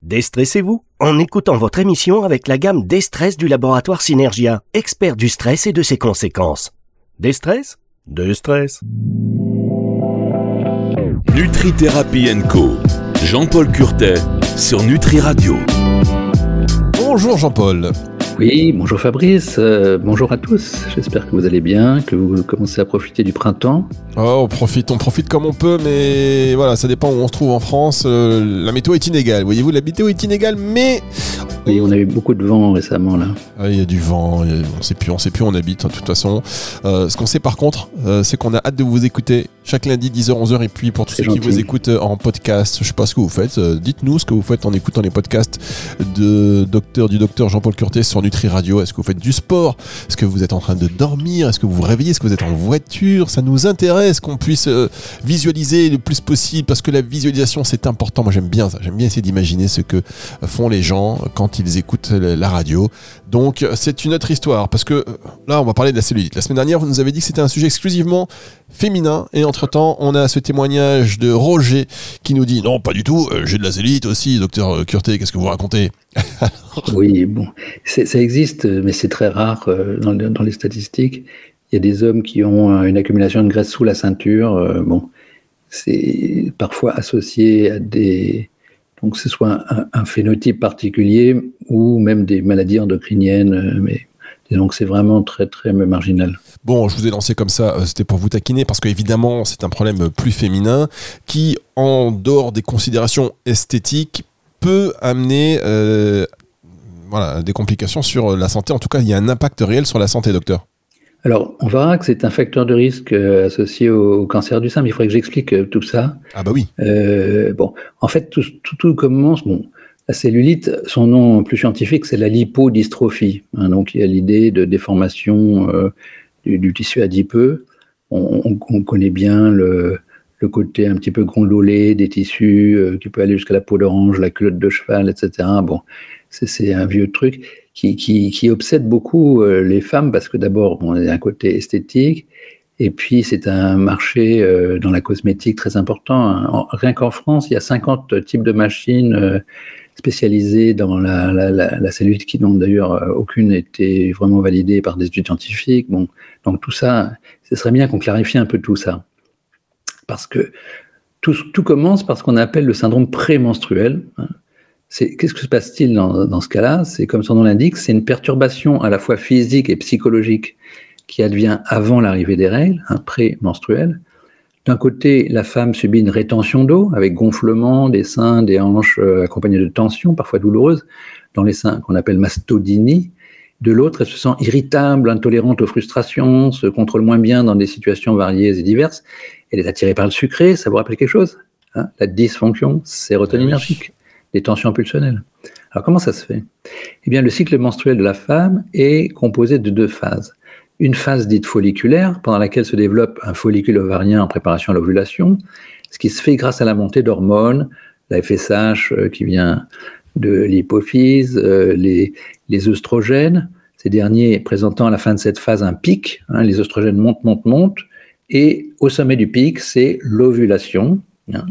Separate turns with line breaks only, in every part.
Déstressez-vous en écoutant votre émission avec la gamme Destress du laboratoire Synergia, expert du stress et de ses conséquences. Destress ? Destress.
Nutri-Thérapie & Co. Jean-Paul Curtet sur Nutri Radio.
Bonjour Jean-Paul.
Oui, bonjour Fabrice, bonjour à tous, j'espère que vous allez bien, que vous commencez à profiter du printemps.
Oh, on profite comme on peut, mais voilà, ça dépend où on se trouve en France, la météo est inégale, voyez-vous, la météo est inégale, mais...
Oui, on a eu beaucoup de vent récemment là.
Il y a du vent, on sait plus où on habite, de toute façon. Ce qu'on sait par contre, c'est qu'on a hâte de vous écouter chaque lundi 10h, 11h, et puis pour tous ceux qui vous écoutent en podcast, je sais pas ce que vous faites, dites-nous ce que vous faites en écoutant les podcasts du docteur Jean-Paul Curtet sur Nutri Radio. Est-ce que vous faites du sport? Est-ce que vous êtes en train de dormir? Est-ce que vous vous réveillez? Est-ce que vous êtes en voiture? Ça nous intéresse qu'on puisse visualiser le plus possible, parce que la visualisation c'est important. Moi j'aime bien ça, j'aime bien essayer d'imaginer ce que font les gens quand ils écoutent la radio. Donc c'est une autre histoire, parce que là on va parler de la cellulite. La semaine dernière vous nous avez dit que c'était un sujet exclusivement féminin, et entre-temps on a ce témoignage de Roger qui nous dit non pas du tout, j'ai de la cellulite aussi, docteur Curtet, qu'est-ce que vous racontez?
Oui, bon, ça existe, mais c'est très rare dans les statistiques. Il y a des hommes qui ont une accumulation de graisse sous la ceinture, c'est parfois associé à donc que ce soit un phénotype particulier ou même des maladies endocriniennes, mais disons que c'est vraiment très très marginal.
Bon, je vous ai lancé comme ça, c'était pour vous taquiner, parce qu'évidemment c'est un problème plus féminin qui, en dehors des considérations esthétiques, peut amener des complications sur la santé. En tout cas, il y a un impact réel sur la santé, docteur. Alors,
on verra que c'est un facteur de risque associé au cancer du sein, mais il faudrait que j'explique tout ça.
Ah bah oui.
En fait, tout commence... La cellulite, son nom plus scientifique, c'est la lipodystrophie. Donc, il y a l'idée de déformation du tissu adipeux. On connaît bien le côté un petit peu gondolé des tissus qui peut aller jusqu'à la peau d'orange, la culotte de cheval, etc. Bon, c'est un vieux truc qui obsède beaucoup les femmes, parce que d'abord, il y a un côté esthétique, et puis c'est un marché dans la cosmétique très important. Rien qu'en France, il y a 50 types de machines spécialisées dans la cellulite, qui n'ont d'ailleurs aucune été vraiment validée par des études scientifiques. Bon, donc tout ça, ce serait bien qu'on clarifie un peu tout ça. Parce que tout commence par ce qu'on appelle le syndrome prémenstruel. Qu'est-ce que se passe-t-il dans ce cas-là? C'est comme son nom l'indique, c'est une perturbation à la fois physique et psychologique qui advient avant l'arrivée des règles, prémenstruel. D'un côté, la femme subit une rétention d'eau avec gonflement des seins, des hanches, accompagnées de tensions, parfois douloureuses, dans les seins, qu'on appelle mastodynie. De l'autre, elle se sent irritable, intolérante aux frustrations, se contrôle moins bien dans des situations variées et diverses. Elle est attirée par le sucré, ça vous rappelle quelque chose? La dysfonction sérotoninergique, les tensions pulsionnelles. Alors comment ça se fait? Eh bien, le cycle menstruel de la femme est composé de 2 phases. Une phase dite folliculaire, pendant laquelle se développe un follicule ovarien en préparation à l'ovulation, ce qui se fait grâce à la montée d'hormones, la FSH qui vient de l'hypophyse, les œstrogènes, ces derniers présentant à la fin de cette phase un pic, les œstrogènes montent, et au sommet du pic, c'est l'ovulation.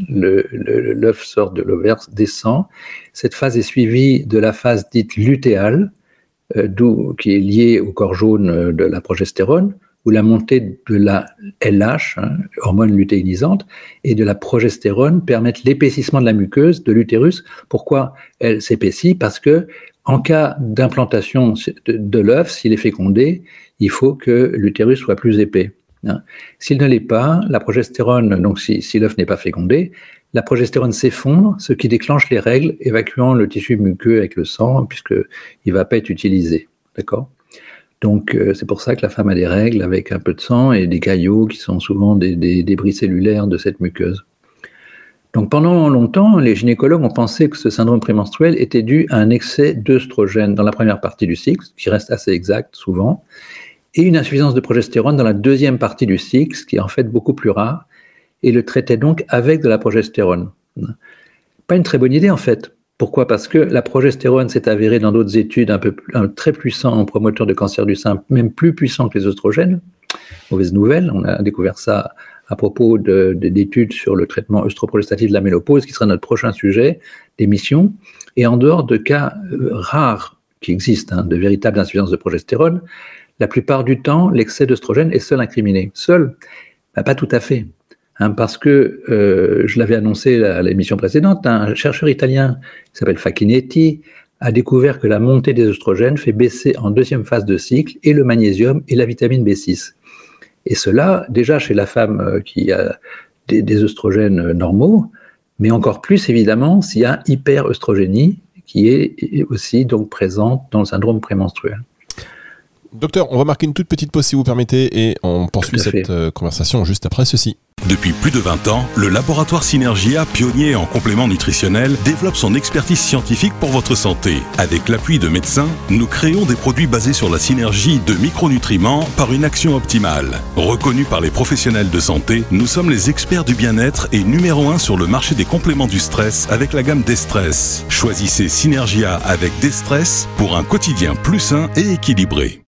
L'œuf sort de l'ovaire, descend. Cette phase est suivie de la phase dite lutéale, qui est liée au corps jaune de la progestérone, où la montée de la LH, hormone lutéinisante, et de la progestérone permettent l'épaississement de la muqueuse de l'utérus. Pourquoi elle s'épaissit? Parce que en cas d'implantation de l'œuf, s'il est fécondé, il faut que l'utérus soit plus épais. S'il ne l'est pas, la progestérone, donc si l'œuf n'est pas fécondé, la progestérone s'effondre, ce qui déclenche les règles, évacuant le tissu muqueux avec le sang, puisqu'il ne va pas être utilisé. D'accord ? Donc, c'est pour ça que la femme a des règles avec un peu de sang et des caillots qui sont souvent des débris cellulaires de cette muqueuse. Donc, pendant longtemps, les gynécologues ont pensé que ce syndrome prémenstruel était dû à un excès d'œstrogène dans la première partie du cycle, ce qui reste assez exact souvent, et une insuffisance de progestérone dans la deuxième partie du cycle, ce qui est en fait beaucoup plus rare, et le traitait donc avec de la progestérone. Pas une très bonne idée en fait. Pourquoi ? Parce que la progestérone s'est avérée dans d'autres études très puissant en promoteur de cancer du sein, même plus puissant que les œstrogènes. Mauvaise nouvelle, on a découvert ça à propos d'études sur le traitement œstroprogestatif de la ménopause, qui sera notre prochain sujet d'émission. Et en dehors de cas rares qui existent, de véritable insuffisance de progestérone, la plupart du temps, l'excès d'œstrogène est seul incriminé. Seul, pas tout à fait. Parce que, je l'avais annoncé à l'émission précédente, un chercheur italien qui s'appelle Facchinetti a découvert que la montée des œstrogènes fait baisser en deuxième phase de cycle et le magnésium et la vitamine B6. Et cela, déjà chez la femme qui a des œstrogènes normaux, mais encore plus évidemment s'il y a hyperœstrogénie qui est aussi donc présente dans le syndrome prémenstruel.
Docteur, on va marquer une toute petite pause si vous permettez et on poursuit cette conversation juste après ceci.
Depuis plus de 20 ans, le laboratoire Synergia, pionnier en compléments nutritionnels, développe son expertise scientifique pour votre santé. Avec l'appui de médecins, nous créons des produits basés sur la synergie de micronutriments par une action optimale. Reconnus par les professionnels de santé, nous sommes les experts du bien-être et numéro 1 sur le marché des compléments du stress avec la gamme Destress. Choisissez Synergia avec Destress pour un quotidien plus sain et équilibré.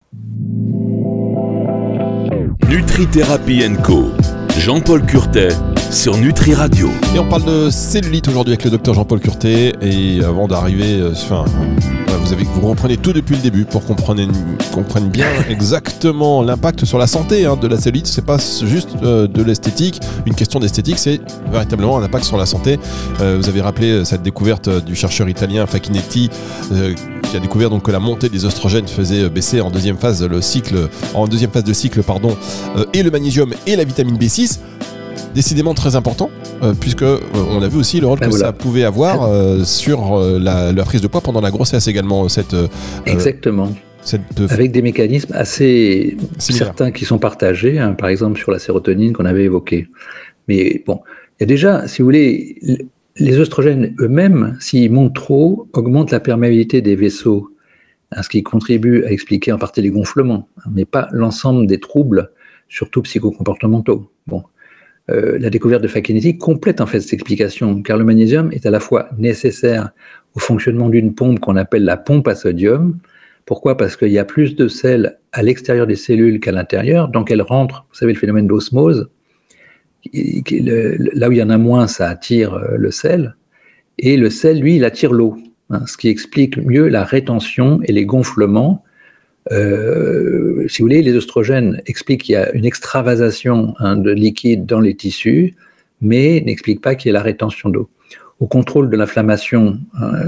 Nutrithérapie & Co. Jean-Paul Curtet sur Nutri Radio.
Et on parle de cellulite aujourd'hui avec le docteur Jean-Paul Curtet. Et avant d'arriver, vous reprenez tout depuis le début pour qu'on comprenne bien exactement l'impact sur la santé de la cellulite. C'est pas juste de l'esthétique, une question d'esthétique, c'est véritablement un impact sur la santé. Vous avez rappelé cette découverte du chercheur italien Facchinetti qui a découvert donc que la montée des œstrogènes faisait baisser en deuxième phase de cycle, et le magnésium et la vitamine B6. Décidément très important, puisque on a vu aussi le rôle que ça pouvait avoir sur la prise de poids pendant la grossesse également.
Exactement. Avec des mécanismes assez certains qui sont partagés, par exemple sur la sérotonine qu'on avait évoquée. Mais bon, il y a déjà, si vous voulez, les œstrogènes eux-mêmes, s'ils montent trop, augmentent la perméabilité des vaisseaux, ce qui contribue à expliquer en partie les gonflements, mais pas l'ensemble des troubles, surtout psychocomportementaux. Bon. La découverte de Facchinetti complète en fait cette explication, car le magnésium est à la fois nécessaire au fonctionnement d'une pompe qu'on appelle la pompe à sodium. Pourquoi ? Parce qu'il y a plus de sel à l'extérieur des cellules qu'à l'intérieur, donc elle rentre, vous savez le phénomène d'osmose, là où il y en a moins, ça attire le sel, et le sel, lui, il attire l'eau, ce qui explique mieux la rétention et les gonflements. Si vous voulez, les œstrogènes expliquent qu'il y a une extravasation de liquide dans les tissus, mais n'expliquent pas qu'il y a la rétention d'eau. Au contrôle de l'inflammation,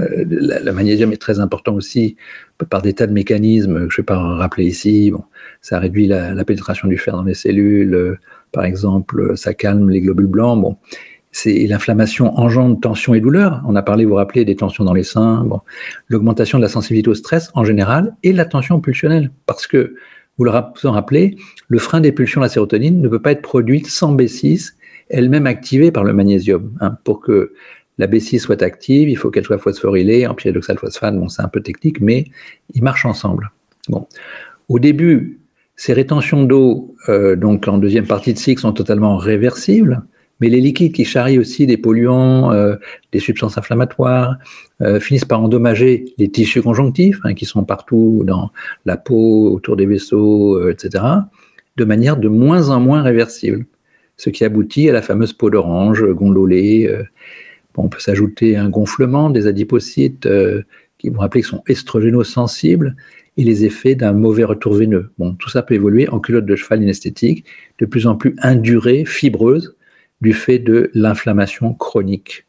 le magnésium est très important aussi par des tas de mécanismes que je ne vais pas rappeler ici. Bon, ça réduit la pénétration du fer dans les cellules, par exemple, ça calme les globules blancs. Bon. L'inflammation engendre tension et douleur. On a parlé, vous vous rappelez, des tensions dans les seins. Bon. L'augmentation de la sensibilité au stress en général et la tension pulsionnelle. Parce que, vous en rappelez, le frein des pulsions, la sérotonine, ne peut pas être produite sans B6, elle-même activée par le magnésium. Pour que la B6 soit active, il faut qu'elle soit phosphorylée en pyridoxalphosphate. Bon, c'est un peu technique, mais ils marchent ensemble. Bon. Au début, ces rétentions d'eau, donc en deuxième partie de cycle, sont totalement réversibles. Mais les liquides qui charrient aussi des polluants, des substances inflammatoires, finissent par endommager les tissus conjonctifs, qui sont partout dans la peau, autour des vaisseaux, etc., de manière de moins en moins réversible. Ce qui aboutit à la fameuse peau d'orange gondolée. On peut s'ajouter un gonflement des adipocytes qui vont rappeler qu'ils sont estrogénosensibles et les effets d'un mauvais retour veineux. Bon, tout ça peut évoluer en culotte de cheval inesthétique, de plus en plus indurée, fibreuse, du fait de l'inflammation chronique.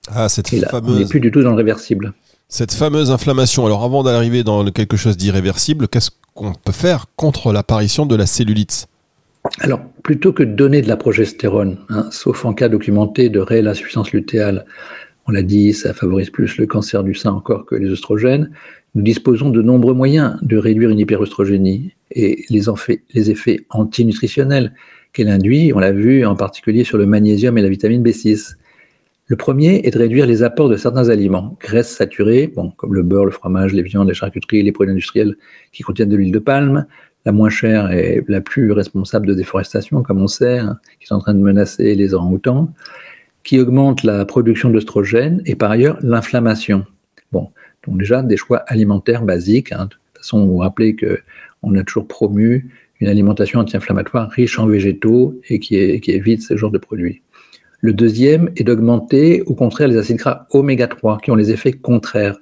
On n'est plus du tout dans le réversible.
Cette fameuse inflammation. Alors avant d'arriver dans quelque chose d'irréversible, qu'est-ce qu'on peut faire contre l'apparition de la cellulite ?
Alors, plutôt que de donner de la progestérone, sauf en cas documenté de réelle insuffisance lutéale, on l'a dit, ça favorise plus le cancer du sein encore que les œstrogènes, nous disposons de nombreux moyens de réduire une hyperœstrogénie et les effets antinutritionnels qu'elle induit, on l'a vu en particulier sur le magnésium et la vitamine B6. Le premier est de réduire les apports de certains aliments, graisses saturées, comme le beurre, le fromage, les viandes, les charcuteries, les produits industriels qui contiennent de l'huile de palme, la moins chère et la plus responsable de déforestation, comme on sait, qui est en train de menacer les orang-outans, qui augmente la production d'œstrogènes et par ailleurs l'inflammation. Donc déjà des choix alimentaires basiques. De toute façon, vous vous rappelez qu'on a toujours promu une alimentation anti-inflammatoire riche en végétaux et qui évite ce genre de produits. Le deuxième est d'augmenter au contraire les acides gras oméga 3 qui ont les effets contraires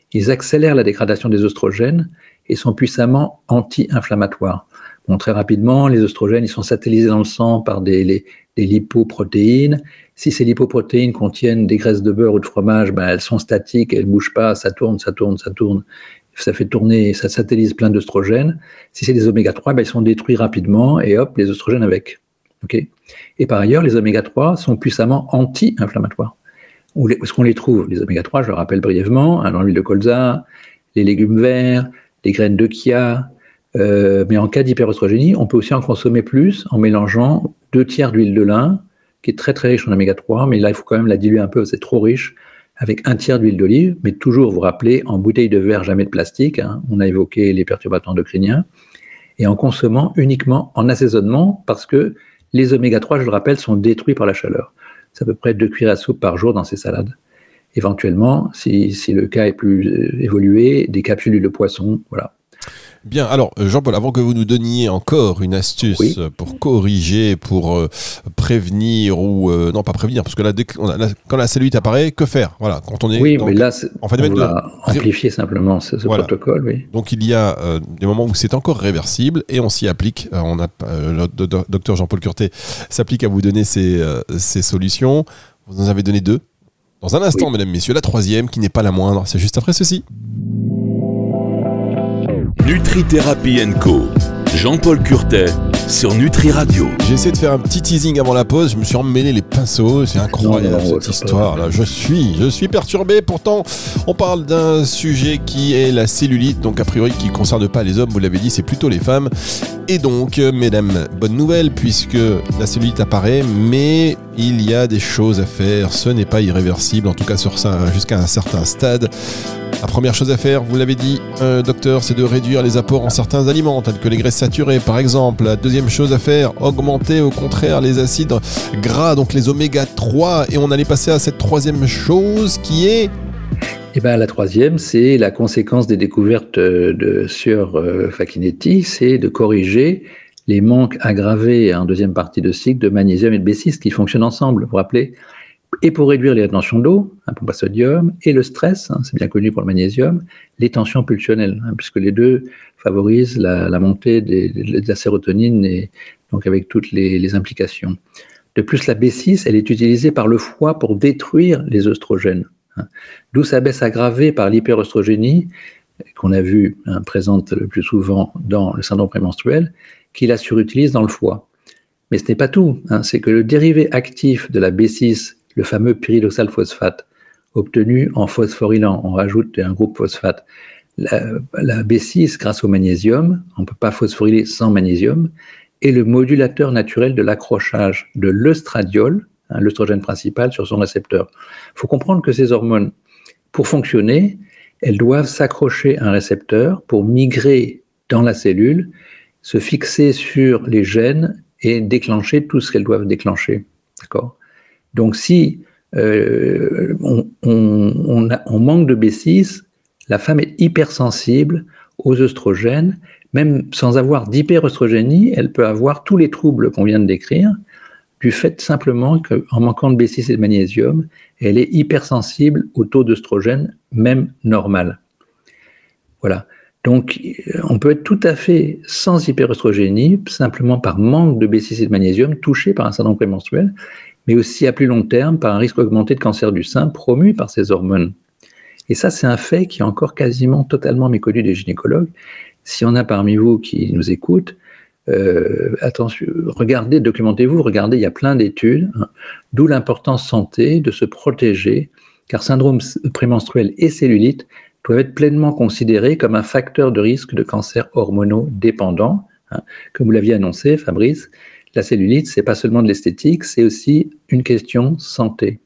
ils accélèrent la dégradation des œstrogènes et sont puissamment anti-inflammatoires. Bon, très rapidement, les œstrogènes, ils sont satellisés dans le sang par des lipoprotéines. Si ces lipoprotéines contiennent des graisses de beurre ou de fromage, elles sont statiques, elles ne bougent pas, ça tourne. Ça fait tourner, ça satellise plein d'œstrogènes. Si c'est des oméga-3, ils sont détruits rapidement et hop, les œstrogènes avec. Okay. Et par ailleurs, les oméga-3 sont puissamment anti-inflammatoires. Où est-ce qu'on les trouve, les oméga-3? Je le rappelle brièvement, dans l'huile de colza, les légumes verts, les graines de chia. Mais en cas d'hyperœstrogénie, on peut aussi en consommer plus en mélangeant 2/3 d'huile de lin, qui est très très riche en oméga-3, mais là il faut quand même la diluer un peu, c'est trop riche, avec 1/3 d'huile d'olive, mais toujours, vous rappelez, en bouteille de verre, jamais de plastique, on a évoqué les perturbateurs endocriniens, et en consommant uniquement en assaisonnement, parce que les oméga-3, je le rappelle, sont détruits par la chaleur. C'est à peu près 2 cuillères à soupe par jour dans ces salades. Éventuellement, si le cas est plus évolué, des capsules d'huile de poisson, voilà.
Bien, alors Jean-Paul, avant que vous nous donniez encore une astuce pour corriger, pour prévenir ou non pas prévenir, parce que là, quand la cellulite apparaît, que faire? Voilà, quand on est.
Oui, mais là,
on va
amplifier simplement ce protocole. Oui.
Donc il y a des moments où c'est encore réversible et on s'y applique. Le docteur Jean-Paul Curtet s'applique à vous donner ces solutions. Vous en avez donné 2. Dans un instant, mesdames, messieurs, la 3e, qui n'est pas la moindre, c'est juste après ceci.
Nutri-Thérapie & Co. Jean-Paul Curtet sur Nutri Radio.
J'ai essayé de faire un petit teasing avant la pause, je me suis emmêlé les pinceaux, c'est incroyable cette histoire là. Je suis perturbé, pourtant on parle d'un sujet qui est la cellulite, donc a priori qui ne concerne pas les hommes, vous l'avez dit, c'est plutôt les femmes. Et donc, mesdames, bonne nouvelle, puisque la cellulite apparaît, mais il y a des choses à faire, ce n'est pas irréversible, en tout cas sur ça, jusqu'à un certain stade. La première chose à faire, vous l'avez dit, docteur, c'est de réduire les apports en certains aliments, tels que les graisses saturées par exemple. La deuxième chose à faire, augmenter au contraire les acides gras, donc les oméga-3. Et on allait passer à cette 3e chose qui est...
La 3e, c'est la conséquence des découvertes de Sieur Facchinetti, c'est de corriger les manques aggravés en deuxième partie de cycle de magnésium et de B6 qui fonctionnent ensemble, vous vous rappelez, et pour réduire les rétentions d'eau, un pompe à sodium, et le stress, c'est bien connu pour le magnésium, les tensions pulsionnelles, puisque les deux favorisent la montée de la sérotonine, et donc avec toutes les implications. De plus, la B6, elle est utilisée par le foie pour détruire les œstrogènes. D'où sa baisse aggravée par l'hyperœstrogénie, qu'on a vu présente le plus souvent dans le syndrome prémenstruel, qui la surutilise dans le foie. Mais ce n'est pas tout, c'est que le dérivé actif de la B6, le fameux pyridoxal phosphate, obtenu en phosphorylant, on rajoute un groupe phosphate. La B6, grâce au magnésium, on ne peut pas phosphoryler sans magnésium, est le modulateur naturel de l'accrochage de l'œstradiol, l'œstrogène principal, sur son récepteur. Il faut comprendre que ces hormones, pour fonctionner, elles doivent s'accrocher à un récepteur pour migrer dans la cellule, se fixer sur les gènes et déclencher tout ce qu'elles doivent déclencher. D'accord ? Donc si on manque de B6, la femme est hypersensible aux œstrogènes, même sans avoir d'hyperœstrogénie, elle peut avoir tous les troubles qu'on vient de décrire, du fait simplement qu'en manquant de B6 et de magnésium, elle est hypersensible au taux d'œstrogène, même normal. Voilà. Donc, on peut être tout à fait sans hyperœstrogénie, simplement par manque de B6 et de magnésium, touché par un syndrome prémenstruel, mais aussi à plus long terme par un risque augmenté de cancer du sein promu par ces hormones. Et ça, c'est un fait qui est encore quasiment totalement méconnu des gynécologues. Si on a parmi vous qui nous écoutent, attention, regardez, documentez-vous, regardez, il y a plein d'études, d'où l'importance santé de se protéger, car syndrome prémenstruel et cellulite doivent être pleinement considérés comme un facteur de risque de cancer hormonodépendant. Comme vous l'aviez annoncé, Fabrice, la cellulite, c'est pas seulement de l'esthétique, c'est aussi une question santé.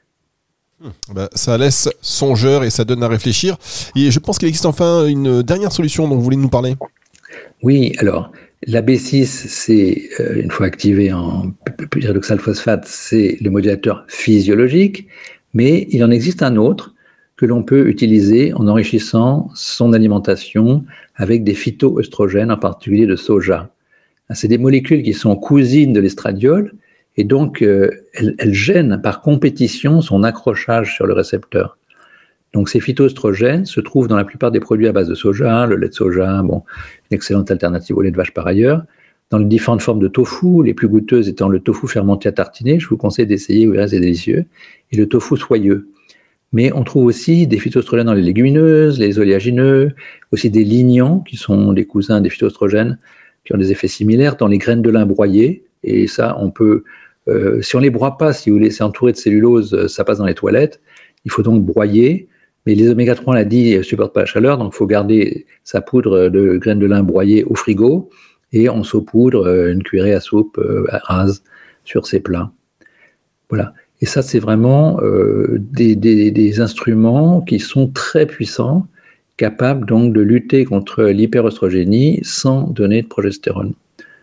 Ça laisse songeur et ça donne à réfléchir. Et je pense qu'il existe enfin une dernière solution dont vous voulez nous parler.
Oui, alors, la B6, c'est, une fois activé en pyridoxal phosphate, c'est le modulateur physiologique, mais il en existe un autre que l'on peut utiliser en enrichissant son alimentation avec des phytoœstrogènes, en particulier de soja. C'est des molécules qui sont cousines de l'estradiol, et donc elles gênent par compétition son accrochage sur le récepteur. Donc ces phytoestrogènes se trouvent dans la plupart des produits à base de soja, le lait de soja, une excellente alternative au lait de vache par ailleurs, dans les différentes formes de tofu, les plus goûteuses étant le tofu fermenté à tartiner, je vous conseille d'essayer, vous verrez, c'est délicieux, et le tofu soyeux. Mais on trouve aussi des phytoestrogènes dans les légumineuses, les oléagineux, aussi des lignans, qui sont des cousins des phytoestrogènes, qui ont des effets similaires, dans les graines de lin broyées, et ça, on peut, si on ne les broie pas, si vous laissez entourer de cellulose, ça passe dans les toilettes, il faut donc broyer, mais les oméga 3, on l'a dit, ne supportent pas la chaleur, donc il faut garder sa poudre de graines de lin broyées au frigo, et on saupoudre une cuillerée à soupe rase sur ces plats. Voilà. Et ça, c'est vraiment des instruments qui sont très puissants, capables donc de lutter contre l'hyperoestrogénie sans donner de progestérone.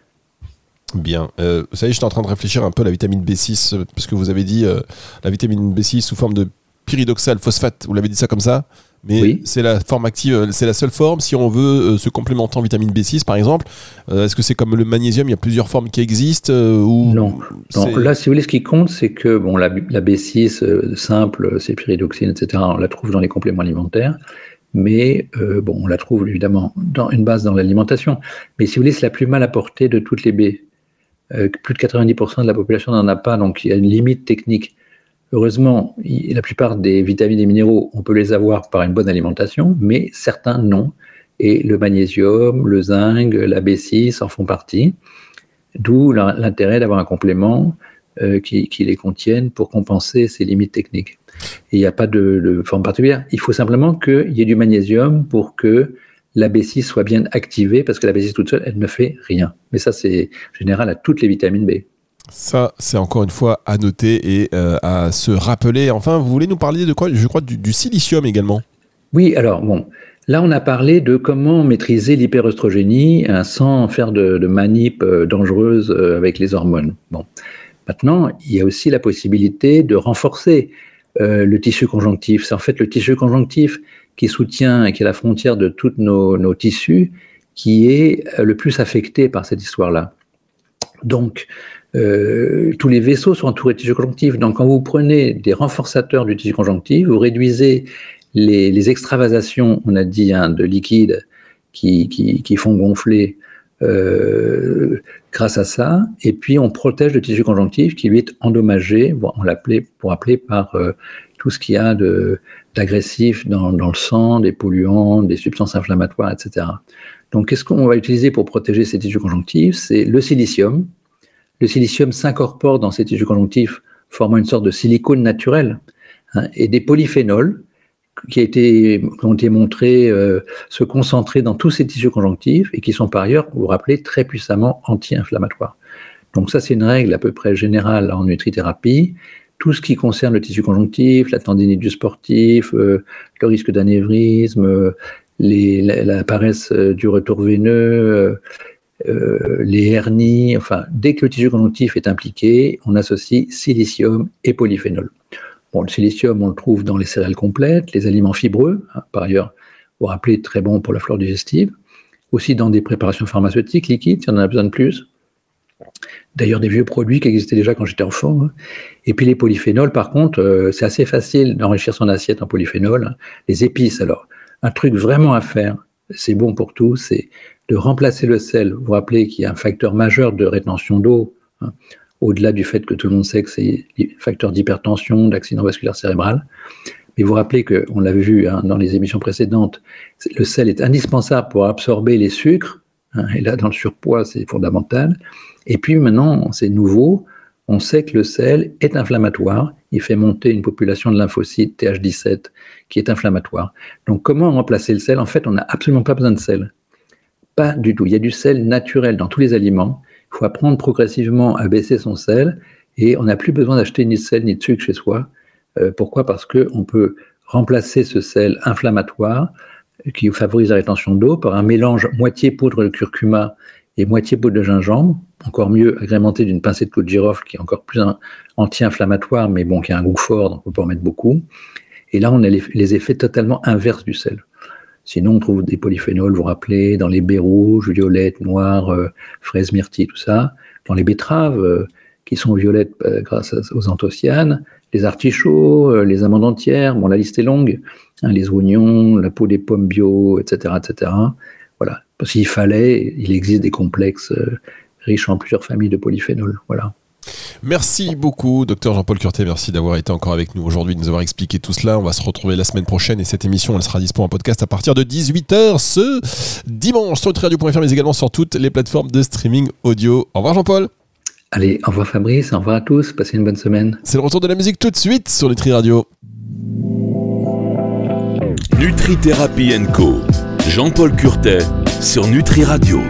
Bien. Vous savez, j'étais en train de réfléchir un peu à la vitamine B6, parce que vous avez dit la vitamine B6 sous forme de pyridoxal phosphate, vous l'avez dit ça comme ça, mais oui. C'est la forme active, c'est la seule forme. Si on veut se complémenter en vitamine B6 par exemple, est-ce que c'est comme le magnésium, il y a plusieurs formes qui existent ou
non. Là, si vous voulez, ce qui compte, c'est que la B6 simple, c'est pyridoxine, etc., on la trouve dans les compléments alimentaires, mais on la trouve évidemment dans une base dans l'alimentation. Mais si vous voulez, c'est la plus mal apportée de toutes les B. Plus de 90% de la population n'en a pas, donc il y a une limite technique. Heureusement, la plupart des vitamines et minéraux, on peut les avoir par une bonne alimentation, mais certains non. Et le magnésium, le zinc, la B6 en font partie. D'où l'intérêt d'avoir un complément qui les contienne pour compenser ces limites techniques. Et il n'y a pas de forme particulière. Il faut simplement qu'il y ait du magnésium pour que la B6 soit bien activée, parce que la B6 toute seule, elle ne fait rien. Mais ça, c'est général à toutes les vitamines B.
Ça, c'est encore une fois à noter et à se rappeler. Enfin, vous voulez nous parler de quoi ? Je crois du silicium également. Oui,
alors là, on a parlé de comment maîtriser l'hyperoestrogénie sans faire de manip dangereuse avec les hormones. Maintenant, il y a aussi la possibilité de renforcer le tissu conjonctif. C'est en fait le tissu conjonctif qui soutient et qui est la frontière de tous nos tissus qui est le plus affecté par cette histoire-là. Donc, tous les vaisseaux sont entourés de tissu conjonctif. Donc, quand vous prenez des renforçateurs du tissu conjonctif, vous réduisez les extravasations, on a dit, de liquides qui font gonfler grâce à ça. Et puis, on protège le tissu conjonctif qui lui est endommagé, on l'appelait pour appeler par tout ce qu'il y a d'agressif dans le sang, des polluants, des substances inflammatoires, etc. Donc, qu'est-ce qu'on va utiliser pour protéger ces tissus conjonctifs ? C'est le silicium. Le silicium s'incorpore dans ces tissus conjonctifs, formant une sorte de silicone naturel, et des polyphénols qui ont été montrés se concentrer dans tous ces tissus conjonctifs et qui sont par ailleurs, vous vous rappelez, très puissamment anti-inflammatoires. Donc ça, c'est une règle à peu près générale en nutrithérapie. Tout ce qui concerne le tissu conjonctif, la tendinite du sportif, le risque d'anévrisme, la paresse du retour veineux, les hernies, enfin, dès que le tissu conjonctif est impliqué, on associe silicium et polyphénol. Le silicium, on le trouve dans les céréales complètes, les aliments fibreux, par ailleurs, vous vous rappelez, très bon pour la flore digestive, aussi dans des préparations pharmaceutiques liquides, si on en a besoin de plus. D'ailleurs, des vieux produits qui existaient déjà quand j'étais enfant. Et puis les polyphénols, par contre, c'est assez facile d'enrichir son assiette en polyphénols. Les épices, alors, un truc vraiment à faire, c'est bon pour tout, c'est de remplacer le sel. Vous vous rappelez qu'il y a un facteur majeur de rétention d'eau, au-delà du fait que tout le monde sait que c'est un facteur d'hypertension, d'accident vasculaire cérébral. Mais vous vous rappelez qu'on l'avait vu dans les émissions précédentes, le sel est indispensable pour absorber les sucres, et là, dans le surpoids, c'est fondamental. Et puis maintenant, c'est nouveau, on sait que le sel est inflammatoire, il fait monter une population de lymphocytes TH17 qui est inflammatoire. Donc comment remplacer le sel ? En fait, on n'a absolument pas besoin de sel. Pas du tout. Il y a du sel naturel dans tous les aliments. Il faut apprendre progressivement à baisser son sel et on n'a plus besoin d'acheter ni de sel ni de sucre chez soi. Pourquoi ? Parce qu'on peut remplacer ce sel inflammatoire qui favorise la rétention d'eau par un mélange moitié poudre de curcuma et moitié poudre de gingembre, encore mieux agrémenté d'une pincée de clou de girofle qui est encore plus anti-inflammatoire, mais qui a un goût fort, donc on peut en mettre beaucoup. Et là, on a les effets totalement inverses du sel. Sinon, on trouve des polyphénols, vous vous rappelez, dans les baies rouges, violettes, noires, fraises, myrtilles, tout ça. Dans les betteraves, qui sont violettes grâce aux anthocyanes. les artichauts, les amandes entières, bon, la liste est longue, hein, les oignons, la peau des pommes bio, etc., etc. Voilà. Parce qu'il fallait, il existe des complexes riches en plusieurs familles de polyphénols. Voilà.
Merci beaucoup, Dr Jean-Paul Curtet. Merci d'avoir été encore avec nous aujourd'hui, de nous avoir expliqué tout cela. On va se retrouver la semaine prochaine et cette émission, elle sera disponible en podcast à partir de 18h ce dimanche sur nutriradio.fr, mais également sur toutes les plateformes de streaming audio. Au revoir, Jean-Paul.
Allez, au revoir Fabrice, au revoir à tous, passez une bonne semaine.
C'est le retour de la musique tout de suite sur Nutri Radio.
Nutri Thérapie & Co. Jean-Paul Curtet sur Nutri Radio.